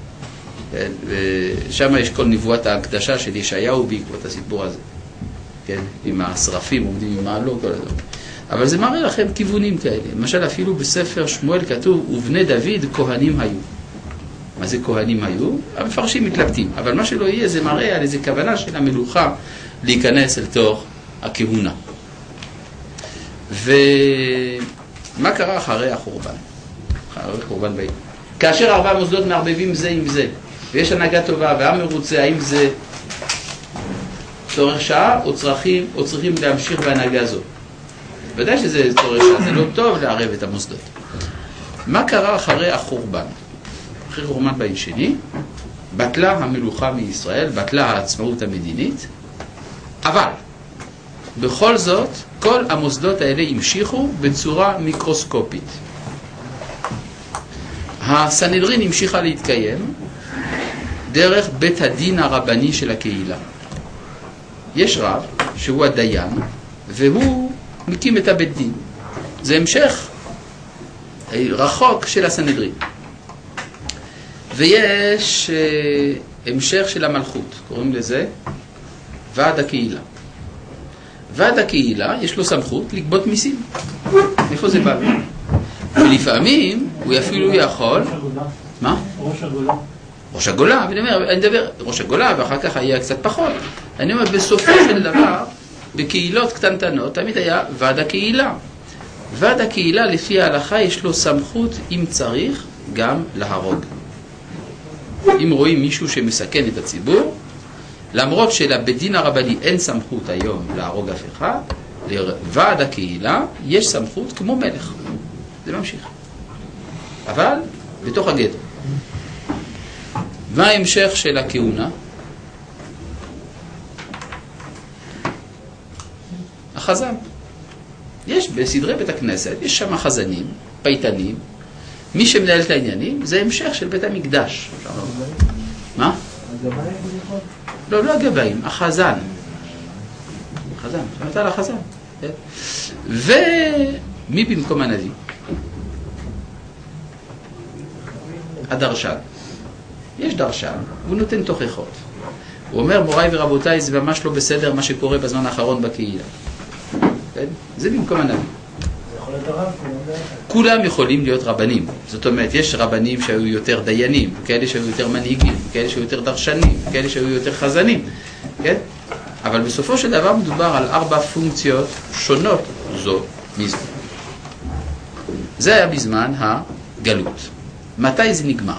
ושם יש כל נבואת ההקדשה של ישעיהו בעקבות הסיפור הזה. כן, עם השרפים עומדים עם מעלו, כל הדבר. אבל זה מראה לכם כיוונים כאלה. למשל, אפילו בספר שמואל כתוב, ובני דוד כהנים היו. מה זה כהנים היו? המפרשים מתלבטים, אבל מה שלא יהיה זה מראה על איזה כוונה של המלוכה להיכנס אל תוך הכהונה. ומה קרה אחרי החורבן? אחרי חורבן בית. כאשר ארבע מוסדות מערבבים זה עם זה, ויש הנהגה טובה והעם מרוצה, האם זה צורך שעה או צריכים, או צריכים להמשיך בהנהגה זו? ודאי שזה צורך שעה, זה לא טוב לערב את המוסדות. מה קרה אחרי החורבן? אחרי חורבן בית שני, בטלה המלוכה מישראל, בטלה העצמאות המדינית, אבל בכל זאת כל המוסדות האלה המשיכו בצורה מיקרוסקופית. הסנהדרין המשיכה להתקיים דרך בית הדין הרבני של הקהילה. יש רב שהוא הדיין והוא מקים את הבית דין. זה המשך רחוק של הסנהדרין. ויש uh, המשך של המלכות, קוראים לזה ועד הקהילה. ועד הקהילה יש לו סמכות לגבות מיסים. איפה זה בא? ולפעמים הוא אפילו יכול... מה? ראש הגולה. ראש הגולה, אני אומר, אני מדבר, ראש הגולה ואחר כך היה קצת פחות. אני אומר, בסופו של דבר, בקהילות קטנטנות, תמיד היה ועד הקהילה. ועד הקהילה לפי ההלכה יש לו סמכות, אם צריך, גם להרוג. אם רואים מישהו שמסכן את הציבור, למרות שלבית דין הרבני אין סמכות היום להרוג אף אחד, לוועד הקהילה יש סמכות כמו מלך. זה ממשיך. אבל בתוך הגטו. מה ההמשך של הכהונה? החזן. יש בסדרי בית הכנסת, יש שם חזנים, פייטנים. מי שמנהל את העניינים זה המשך של בית המקדש. מה? לא, לא הגבאים, החזן. החזן, שמעת על החזן. ומי במקום הנביא? הדרשן. יש דרשן, הוא נותן תוכחות. הוא אומר, מוריי ורבותיי, זה ממש לא בסדר מה שקורה בזמן האחרון בקהילה. זה במקום הנביא. כולם יכולים להיות רבנים. זאת אומרת, יש רבנים שהיו יותר דיינים, כאלה שהיו יותר מנהיגים, כאלה שהיו יותר דרשנים, כאלה שהיו יותר חזנים. כן? אבל בסופו של דבר מדובר על ארבע פונקציות שונות זו מזו. זה היה בזמן הגלות. מתי זה נגמר?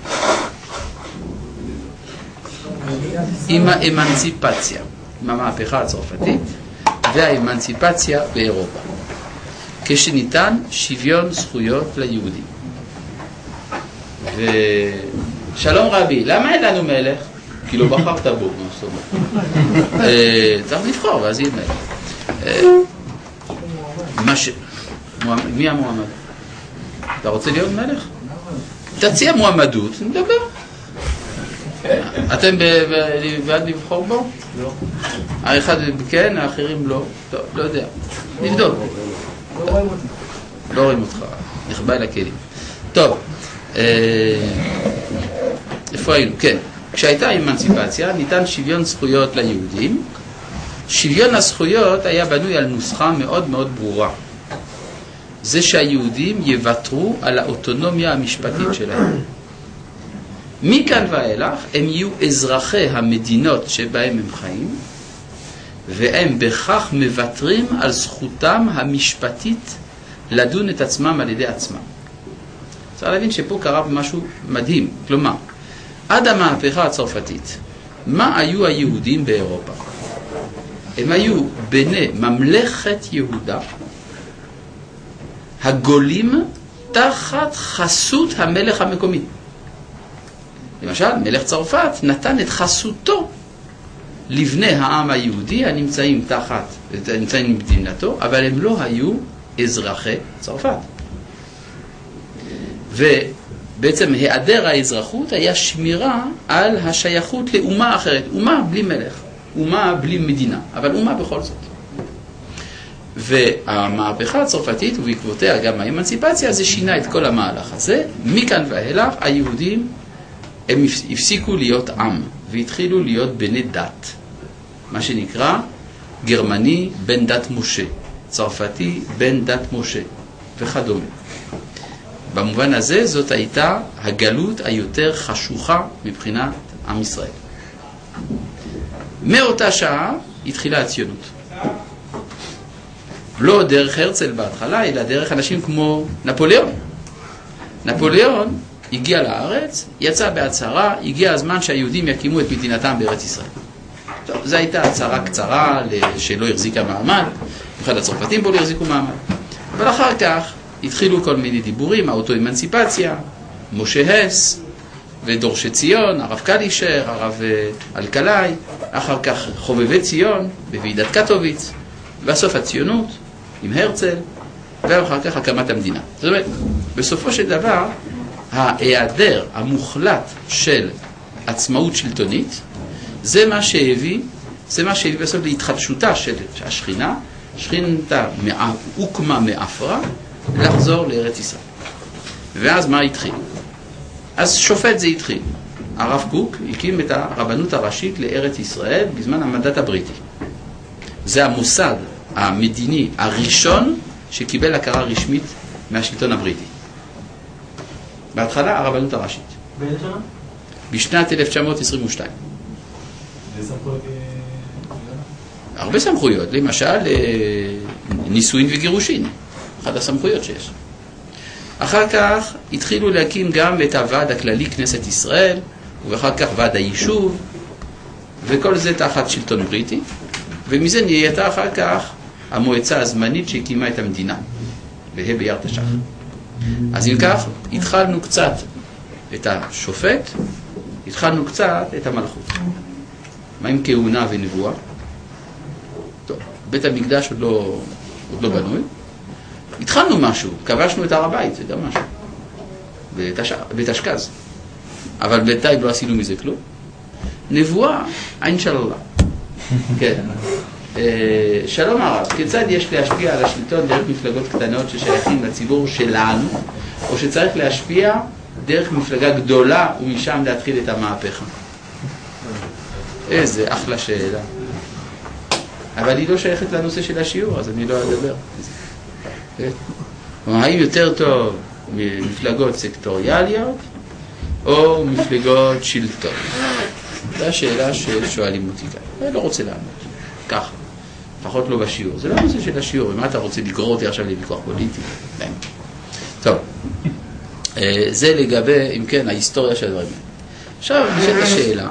עם האמנציפציה, עם המהפכה הצרפתית והאמנציפציה באירופה. כשניתן שוויון זכויות ליהודים. ושלום רבי, למה אין לנו מלך? כי לא בחרת בו, מה זאת אומרת? צריך לבחור, ואז יהיה מלך. מי המועמד? אתה רוצה להיות מלך? תציע מועמדות, נדבר. אתם בעד לבחור בו? לא. האחד כן, האחרים לא. טוב, לא יודע. נבדוק. לא רואים אותך. לא רואים אותך. נכבה אל הכלים. טוב. איפה היינו? כן. כשהייתה אמנציפציה, ניתן שוויון זכויות ליהודים. שוויון הזכויות היה בנוי על נוסחה מאוד מאוד ברורה. זה שהיהודים יוותרו על האוטונומיה המשפטית שלהם. מכאן ואילך הם יהיו אזרחי המדינות שבהם הם חיים, והם בכך מוותרים על זכותם המשפטית לדון את עצמם על ידי עצמם. צריך להבין שפה קרה משהו מדהים. כלומר, עד המהפכה הצרפתית, מה היו היהודים באירופה? הם היו בני ממלכת יהודה, הגולים תחת חסות המלך המקומי. למשל, מלך צרפת נתן את חסותו לבני העם היהודי הנמצאים תחת, נמצאים במדינתו, אבל הם לא היו אזרחי צרפת. ובעצם היעדר האזרחות היה שמירה על השייכות לאומה אחרת. אומה בלי מלך, אומה בלי מדינה, אבל אומה בכל זאת. והמהפכה הצרפתית, ובעקבותיה גם האמנציפציה, זה שינה את כל המהלך הזה. מכאן ואילך היהודים הם הפסיקו להיות עם והתחילו להיות בני דת, מה שנקרא גרמני בן דת משה, צרפתי בן דת משה וכדומה. במובן הזה זאת הייתה הגלות היותר חשוכה מבחינת עם ישראל. מאותה שעה התחילה הציונות. לא דרך הרצל בהתחלה, אלא דרך אנשים כמו נפוליאון. נפוליאון הגיע לארץ, יצא בהצהרה, הגיע הזמן שהיהודים יקימו את מדינתם בארץ ישראל. טוב, זו הייתה הצהרה קצרה שלא החזיקה מעמד, במיוחד הצרפתים בו לא החזיקו מעמד. אבל אחר כך התחילו כל מיני דיבורים, האוטו-אמנציפציה, משה הס ודורשי ציון, הרב קלישר, הרב אלקלעי, אחר כך חובבי ציון בוועידת קטוביץ, בסוף הציונות עם הרצל, ואחר כך הקמת המדינה. זאת אומרת, בסופו של דבר, ההיעדר המוחלט של עצמאות שלטונית, זה מה שהביא, זה מה שהביא בסוף להתחדשותה של השכינה, שכינתה הוקמה מאפרה, לחזור לארץ ישראל. ואז מה התחיל? אז שופט זה התחיל. הרב קוק הקים את הרבנות הראשית לארץ ישראל בזמן המנדט הבריטי. זה המוסד המדיני הראשון שקיבל הכרה רשמית מהשלטון הבריטי. בהתחלה הרבנות הראשית. באיזה שנה? בשנת אלף תשע מאות עשרים ושתיים. איזה סמכויות? הרבה סמכויות, למשל נישואין וגירושין, אחת הסמכויות שיש. אחר כך התחילו להקים גם את הוועד הכללי כנסת ישראל, ואחר כך ועד היישוב, וכל זה תחת שלטון בריטי, ומזה נהייתה אחר כך המועצה הזמנית שהקימה את המדינה, והיא בייר תש"ח. אז אם כך, התחלנו קצת את השופט, התחלנו קצת את המלכות. מה עם כהונה ונבואה? טוב, בית המקדש עוד לא, עוד לא בנוי. התחלנו משהו, כבשנו את הר הבית, זה גם משהו. בתשכז. אבל בינתיים לא עשינו מזה כלום. נבואה, אין שללה. כן. שלום הרב, כיצד יש להשפיע על השלטון דרך מפלגות קטנות ששייכים לציבור שלנו, או שצריך להשפיע דרך מפלגה גדולה ומשם להתחיל את המהפכה? איזה אחלה שאלה. אבל היא לא שייכת לנושא של השיעור, אז אני לא אדבר. האם יותר טוב מפלגות סקטוריאליות או מפלגות שלטון? זו השאלה ששואלים אותי כאן. אני לא רוצה לענות. ככה. לפחות לא בשיעור. זה לא הנושא של השיעור. מה אתה רוצה לגרור אותי עכשיו לוויכוח פוליטי? טוב. זה לגבי, אם כן, ההיסטוריה של הדברים. עכשיו, נשאלת השאלה,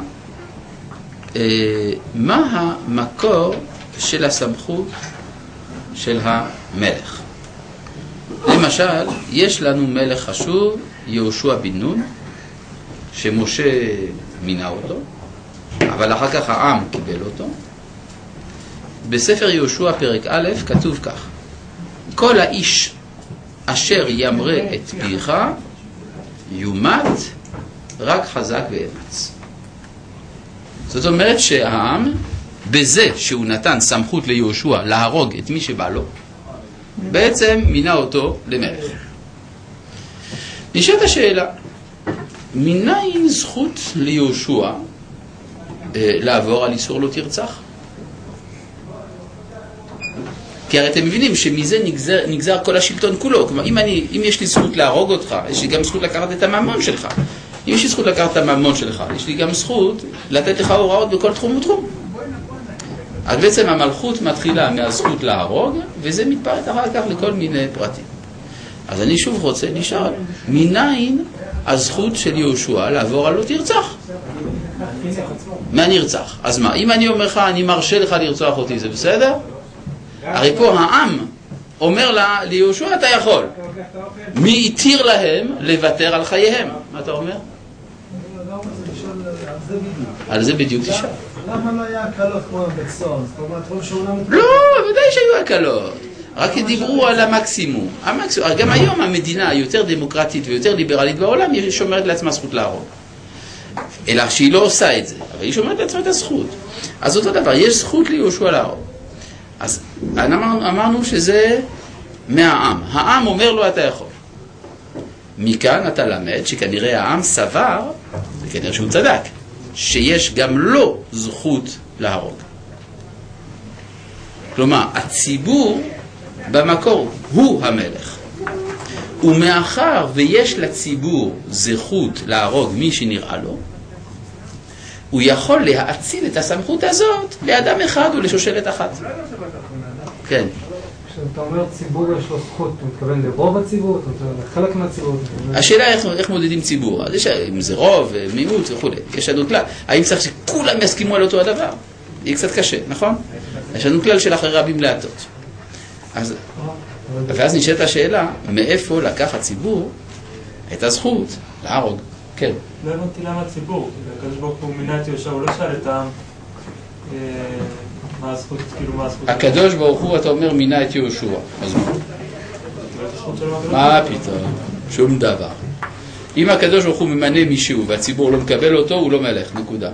מה המקור של הסמכות של המלך? למשל, יש לנו מלך חשוב, יהושע בן נון, שמשה מינה אותו, אבל אחר כך העם קיבל אותו. בספר יהושע פרק א' כתוב כך: כל האיש אשר ימרה את פיך יומת, רק חזק ואמץ. זאת אומרת שהעם, בזה שהוא נתן סמכות ליהושע להרוג את מי שבא לו, בעצם מינה אותו למלך. נשאלת השאלה, מניין זכות ליהושע אה, לעבור על איסור לא תרצח? כי הרי אתם מבינים שמזה נגזר, נגזר כל השלטון כולו. כלומר, אם, אני, אם יש לי זכות להרוג אותך, יש לי גם זכות לקחת את הממון שלך. אם יש לי זכות לקחת את הממון שלך, יש לי גם זכות לתת לך הוראות בכל תחום ותחום. אז בעצם המלכות מתחילה מהזכות להרוג, וזה מתפרט אחר כך לכל מיני פרטים. אז אני שוב רוצה לשאול, מניין הזכות של יהושע לעבור על לא תרצח? מה נרצח? אז מה, אם אני אומר לך, אני מרשה לך לרצוח אותי, זה בסדר? הרי פה העם אומר לה, ליהושע אתה יכול. מי התיר להם לוותר על חייהם? מה אתה אומר? על זה בדיוק תשאל. למה לא היה הקלות כמו בית סוהר? לא, ודאי שהיו הקלות. רק דיברו על המקסימום. המקסימום. גם היום המדינה יותר דמוקרטית ויותר ליברלית בעולם, היא שומרת לעצמה זכות להרוג. אלא שהיא לא עושה את זה, אבל היא שומרת לעצמה את הזכות. אז אותו דבר, יש זכות ליהושע להרוג. אז אמרנו, אמרנו שזה מהעם. העם אומר לו אתה יכול. מכאן אתה למד שכנראה העם סבר, וכנראה שהוא צדק, שיש גם לו זכות להרוג. כלומר, הציבור במקור הוא המלך. ומאחר ויש לציבור זכות להרוג מי שנראה לו, הוא יכול להאציל את הסמכות הזאת לאדם אחד ולשושלת אחת. כן. כשאתה אומר ציבור יש לו זכות, אתה מתכוון לרוב הציבור, אתה מתכוון לחלק מהציבור? השאלה איך, איך מודדים ציבור, אז יש, אם זה רוב, מיעוט וכו'. יש לנו כלל, האם צריך שכולם יסכימו על אותו הדבר? יהיה קצת קשה, נכון? יש לנו כלל של אחרי רבים להטות. אז, ואז נשאלת השאלה, מאיפה לקח הציבור את הזכות להרוג? כן. לא הבנתי למה הציבור, כי הקדוש ברוך הוא מינה את יהושע, הוא לא שאל את העם מה הזכות, כאילו מה הזכות. הקדוש ברוך הוא, אתה אומר, מינה את יהושע. אז מה? מה פתאום? שום דבר. אם הקדוש ברוך הוא ממנה מישהו והציבור לא מקבל אותו, הוא לא מלך, נקודה.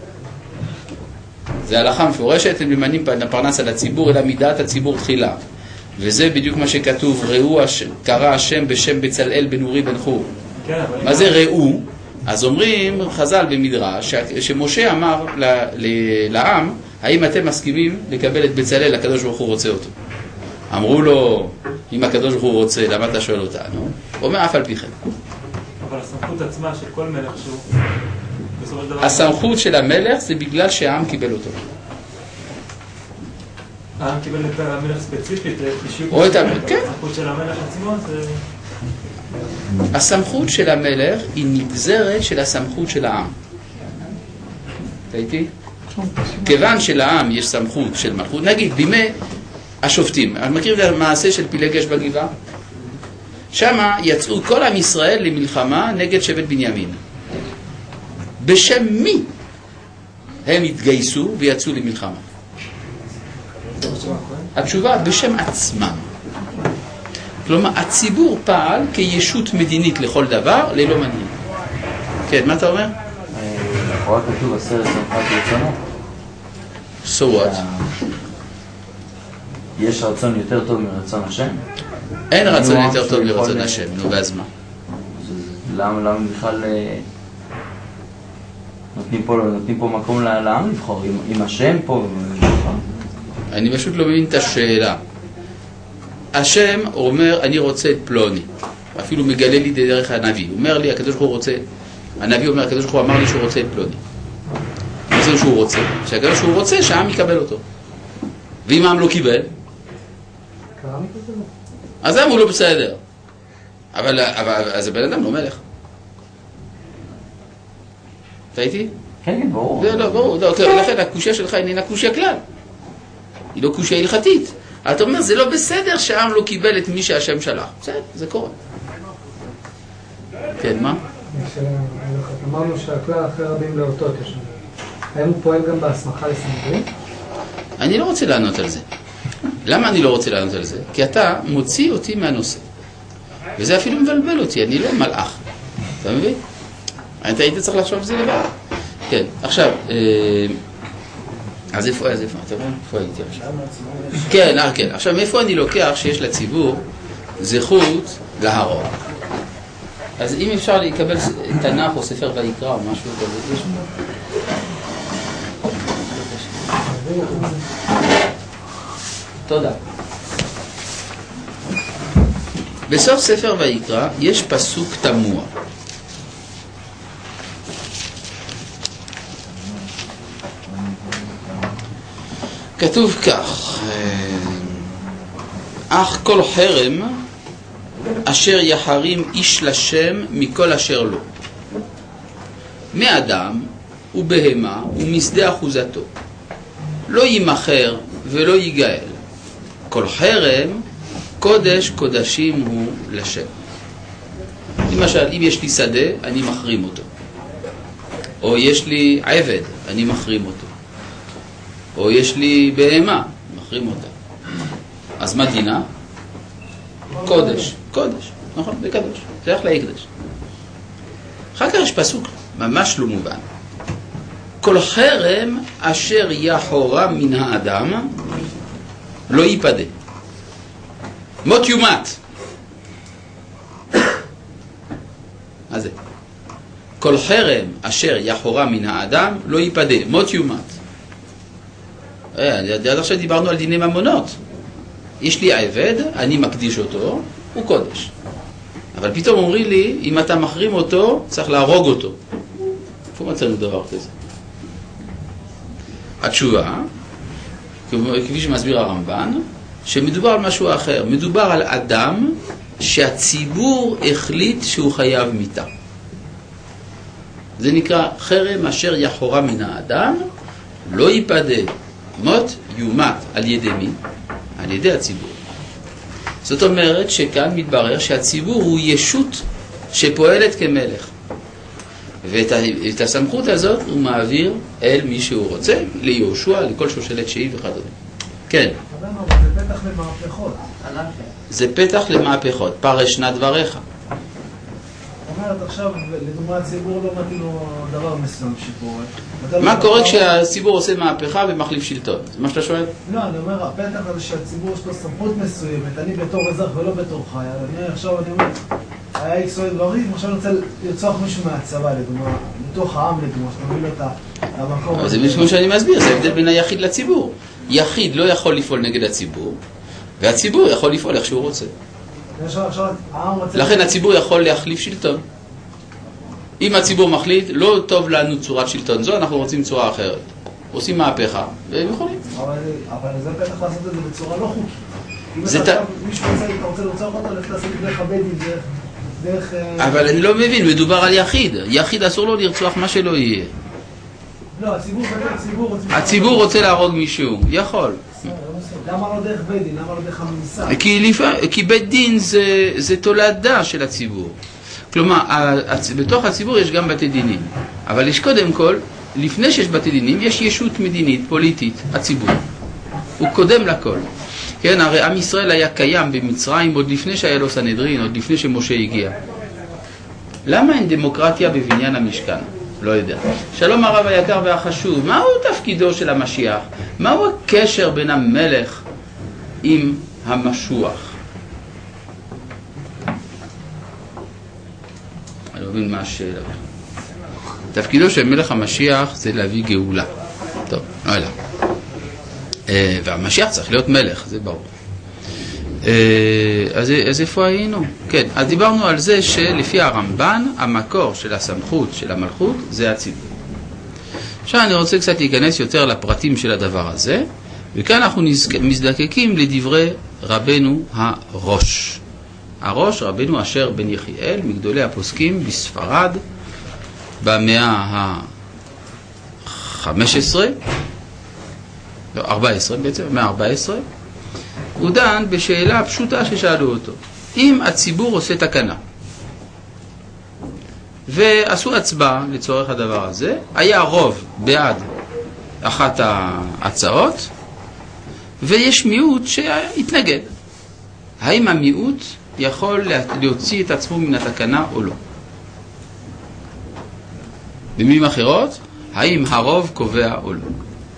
זה הלכה מפורשת, הם ממנים פרנס על הציבור, אלא מידת הציבור תחילה. וזה בדיוק מה שכתוב, ראו, קרא השם בשם בצלאל בן אורי בן חור. מה זה ראו? אז אומרים חז"ל במדרש שמשה אמר לעם, האם אתם מסכימים לקבל את בצלאל, הקדוש ברוך הוא רוצה אותו? אמרו לו, אם הקדוש ברוך הוא רוצה, למה אתה שואל אותנו? הוא אומר, אף על פי כן. אבל הסמכות עצמה של כל מלך שהוא, בסופו של דבר... הסמכות של המלך זה בגלל שהעם קיבל אותו. העם קיבל את המלך ספציפית, או את המלך, כן. הסמכות של המלך עצמו זה... הסמכות של המלך היא נגזרת של הסמכות של העם. ראיתי? כיוון שלעם יש סמכות של מלכות, נגיד בימי השופטים, אני מכיר את המעשה של פילגש בגבעה? שם יצאו כל עם ישראל למלחמה נגד שבט בנימין. בשם מי הם התגייסו ויצאו למלחמה? התשובה, בשם עצמם. כלומר, הציבור פעל כישות מדינית לכל דבר, ללא מנהיג. כן, מה אתה אומר? לכאורה כתוב עשרת שמחת רצונו. So what? יש רצון יותר טוב מרצון השם? אין רצון יותר טוב מרצון השם, נו ואז מה? למה בכלל נותנים פה מקום לעם לבחור, עם השם פה? אני פשוט לא מבין את השאלה. השם אומר, אני רוצה את פלוני. אפילו מגלה לי דרך הנביא. הוא אומר לי, הקדוש ברוך הוא רוצה, הנביא אומר, הקדוש ברוך הוא אמר לי שהוא רוצה את פלוני. מה זה שהוא רוצה? שהקדוש ברוך הוא רוצה שהעם יקבל אותו. ואם העם לא קיבל, אז העם הוא לא בסדר. אבל, אבל אז הבן אדם לא מלך. אתה איתי? כן, כן, ברור. זה לא, ברור. לכן הקושיה שלך איננה קושיה כלל. היא לא קושיה הלכתית. אתה אומר, זה לא בסדר שהעם לא קיבל את מי שהשם שלח. בסדר, זה קורה. כן, מה? אמרנו שהכלל אחרי רבים לאותות יש. האם הוא פועל גם בהסמכה לסנהדרין? אני לא רוצה לענות על זה. למה אני לא רוצה לענות על זה? כי אתה מוציא אותי מהנושא. וזה אפילו מבלבל אותי, אני לא מלאך. אתה מבין? אתה היית צריך לחשוב על זה לבד. כן, עכשיו, אז איפה, אז איפה, אתה אומר? איפה הייתי עכשיו? כן, כן. עכשיו, מאיפה אני לוקח שיש לציבור זכות להרוג? אז אם אפשר לקבל תנ"ך או ספר ויקרא או משהו כזה, יש תודה. בסוף ספר ויקרא יש פסוק תמוה. כתוב כך, אך כל חרם אשר יחרים איש לשם מכל אשר לו, מאדם ובהמה ומשדה אחוזתו, לא יימכר ולא ייגאל. כל חרם קודש קודשים הוא לשם. למשל, אם יש לי שדה, אני מחרים אותו. או יש לי עבד, אני מחרים אותו. או יש לי בהמה, מחרים אותה. אז מה דינה? קודש. קודש, נכון? זה קדוש. זה הולך להקדש. אחר כך יש פסוק ממש לא מובן. כל חרם אשר יחורם מן האדם לא ייפדה. מות יומת. מה זה? כל חרם אשר יחורם מן האדם לא ייפדה. מות יומת. עד עכשיו דיברנו על דיני ממונות. יש לי עבד, אני מקדיש אותו, הוא קודש. אבל פתאום אומרים לי, אם אתה מחרים אותו, צריך להרוג אותו. איפה מצאנו דבר כזה? התשובה, כפי שמסביר הרמב"ן, שמדובר על משהו אחר. מדובר על אדם שהציבור החליט שהוא חייב מיתה. זה נקרא חרם אשר יחורה מן האדם, לא ייפדה, מות יומת על ידי מי? על ידי הציבור. זאת אומרת שכאן מתברר שהציבור הוא ישות שפועלת כמלך. ואת את הסמכות הזאת הוא מעביר אל מי שהוא רוצה, ליהושע, לכל שושלת שהיא וכדומה. כן. אבל זה פתח למהפכות. זה פתח למהפכות. פרש נא דבריך. אומרת עכשיו, לדוגמה הציבור לא מתאים לו דבר מסוים שקורה. מה קורה כשהציבור עושה מהפכה ומחליף שלטון? זה מה שאתה שואל? לא, אני אומר, הפתח הזה שהציבור יש לו סמכות מסוימת, אני בתור אזרח ולא בתור חייל, אני עכשיו, אני אומר, היה איקס או דברים, עכשיו אני רוצה לרצוח מישהו מהצבא, לדוגמה, בתוך העם, לדוגמה, שתוביל אותה למקום. אבל זה כמו שאני מסביר, זה הבדל בין היחיד לציבור. יחיד לא יכול לפעול נגד הציבור, והציבור יכול לפעול איך שהוא רוצה. לכן הציבור יכול להחליף שלטון. אם הציבור מחליט, לא טוב לנו צורת שלטון זו, אנחנו רוצים צורה אחרת. עושים מהפכה, והם יכולים. אבל זה פתח לעשות את זה בצורה לא חוקית. אם אתה מישהו רוצה לרצוח אותו, לך תעשה דרך הבדין, דרך... אבל אני לא מבין, מדובר על יחיד. יחיד אסור לו לרצוח מה שלא יהיה. לא, הציבור... הציבור רוצה להרוג מישהו, יכול. למה לא דרך בית דין? למה לא דרך הממסד? כי, לפ... כי בית דין זה, זה תולדה של הציבור. כלומר, הצ... בתוך הציבור יש גם בתי דינים. אבל יש קודם כל, לפני שיש בתי דינים, יש ישות מדינית, פוליטית, הציבור. הוא קודם לכל. כן, הרי עם ישראל היה קיים במצרים עוד לפני שהיה לו סנהדרין, עוד לפני שמשה הגיע. למה אין דמוקרטיה בבניין המשכן? לא יודע. שלום הרב היקר והחשוב, מהו תפקידו של המשיח? מהו הקשר בין המלך עם המשוח? אני לא מבין מה השאלה. תפקידו של מלך המשיח זה להביא גאולה. טוב, לא יודע. והמשיח צריך להיות מלך, זה ברור. אז, אז איפה היינו? כן, אז דיברנו על זה שלפי הרמב"ן, המקור של הסמכות של המלכות זה הציבור. עכשיו אני רוצה קצת להיכנס יותר לפרטים של הדבר הזה, וכאן אנחנו מזדקקים לדברי רבנו הראש. הראש, רבנו אשר בן יחיאל, מגדולי הפוסקים בספרד, במאה ה-חמש עשרה, לא, ארבע עשרה בעצם, במאה ה-ארבע עשרה, הוא דן בשאלה פשוטה ששאלו אותו. אם הציבור עושה תקנה, ועשו הצבעה לצורך הדבר הזה, היה רוב בעד אחת ההצעות, ויש מיעוט שהתנגד. האם המיעוט יכול להוציא את עצמו מן התקנה או לא? במילים אחרות, האם הרוב קובע או לא?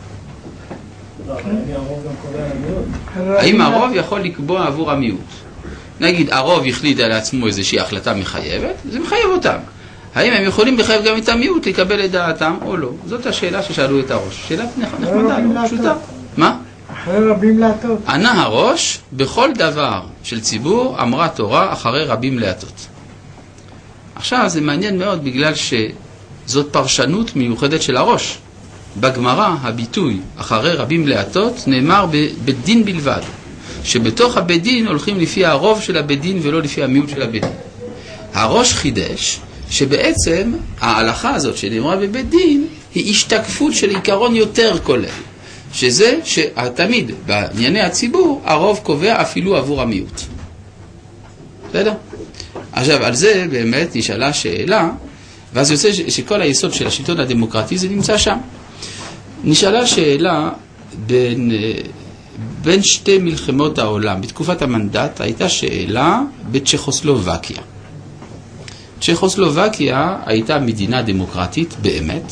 האם הרוב יכול לקבוע עבור המיעוט? נגיד, הרוב החליט על עצמו איזושהי החלטה מחייבת, זה מחייב אותם. האם הם יכולים לחייב גם את המיעוט לקבל את דעתם או לא? זאת השאלה ששאלו את הראש. שאלה נחמדה, לא פשוטה. מה? אחרי רבים להטות. ענה הראש, בכל דבר של ציבור אמרה תורה אחרי רבים להטות. עכשיו זה מעניין מאוד בגלל שזאת פרשנות מיוחדת של הראש. בגמרא הביטוי אחרי רבים להטות נאמר בבית דין בלבד, שבתוך הבית דין הולכים לפי הרוב של הבית דין ולא לפי המיעוט של הבית דין. הראש חידש שבעצם ההלכה הזאת שנאמרה בבית דין היא השתקפות של עיקרון יותר כולל, שזה שתמיד בענייני הציבור הרוב קובע אפילו עבור המיעוט. בסדר? עכשיו על זה באמת נשאלה שאלה, ואז יוצא שכל היסוד של השלטון הדמוקרטי זה נמצא שם. נשאלה שאלה בין, בין שתי מלחמות העולם. בתקופת המנדט הייתה שאלה בצ'כוסלובקיה. צ'כוסלובקיה הייתה מדינה דמוקרטית באמת,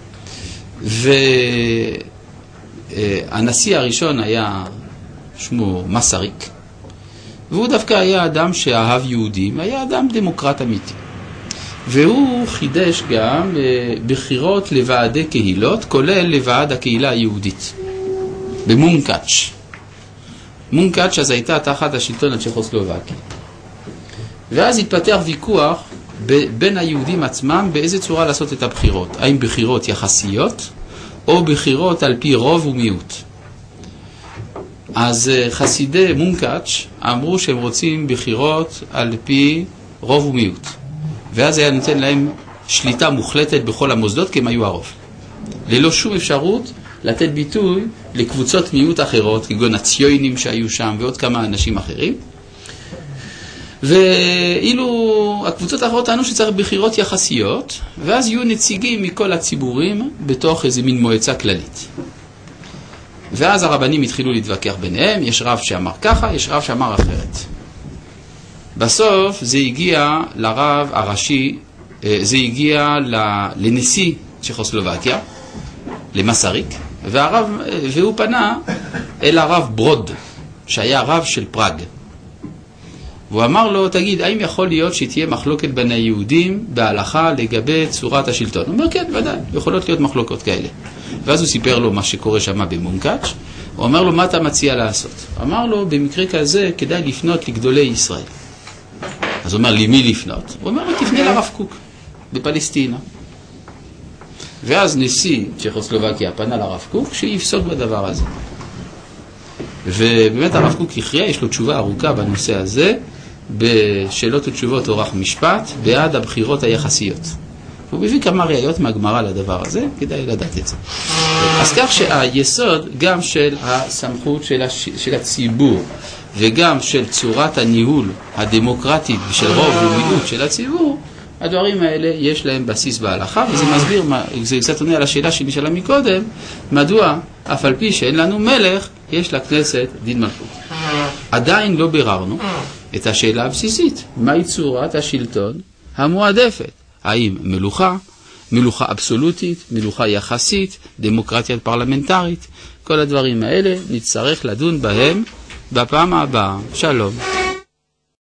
והנשיא הראשון היה שמו מסריק, והוא דווקא היה אדם שאהב יהודים, היה אדם דמוקרט אמיתי. והוא חידש גם בחירות לוועדי קהילות, כולל לוועד הקהילה היהודית, במונקאץ'. מונקאץ' אז הייתה תחת השלטון הצ'כוסלובקי. ואז התפתח ויכוח בין היהודים עצמם באיזה צורה לעשות את הבחירות. האם בחירות יחסיות או בחירות על פי רוב ומיעוט. אז חסידי מונקאץ' אמרו שהם רוצים בחירות על פי רוב ומיעוט. ואז היה נותן להם שליטה מוחלטת בכל המוסדות כי הם היו הרוב. ללא שום אפשרות לתת ביטוי לקבוצות מיעוט אחרות, כגון הציונים שהיו שם ועוד כמה אנשים אחרים. ואילו הקבוצות האחרות טענו שצריך בחירות יחסיות, ואז יהיו נציגים מכל הציבורים בתוך איזה מין מועצה כללית. ואז הרבנים התחילו להתווכח ביניהם, יש רב שאמר ככה, יש רב שאמר אחרת. בסוף זה הגיע לרב הראשי, זה הגיע לנשיא צ'כוסלובקיה, למסריק, והרב, והוא פנה אל הרב ברוד, שהיה רב של פראג. והוא אמר לו, תגיד, האם יכול להיות שתהיה מחלוקת בין היהודים בהלכה לגבי צורת השלטון? הוא אומר, כן, ודאי, יכולות להיות מחלוקות כאלה. ואז הוא סיפר לו מה שקורה שם במונקאץ'. הוא אמר לו, מה אתה מציע לעשות? הוא אמר לו, במקרה כזה כדאי לפנות לגדולי ישראל. אז הוא אומר, למי לפנות? הוא אומר, תפנה לרב קוק, בפלסטינה. ואז נשיא צ'כוסלובקיה פנה לרב קוק שיפסוק בדבר הזה. ובאמת הרב קוק הכריע, יש לו תשובה ארוכה בנושא הזה, בשאלות ותשובות אורח משפט, בעד הבחירות היחסיות. הוא מביא כמה ראיות מהגמרא לדבר הזה, כדאי לדעת את זה. אז כך שהיסוד גם של הסמכות של, הש... של הציבור, וגם של צורת הניהול הדמוקרטית של רוב ומיעוט של הציבור, הדברים האלה יש להם בסיס בהלכה, וזה מסביר, זה קצת עונה על השאלה שנשאלה מקודם, מדוע אף על פי שאין לנו מלך, יש לכנסת דין מלכות. עדיין לא ביררנו את השאלה הבסיסית, מהי צורת השלטון המועדפת? האם מלוכה, מלוכה אבסולוטית, מלוכה יחסית, דמוקרטיה פרלמנטרית? כל הדברים האלה נצטרך לדון בהם בפעם הבאה. שלום.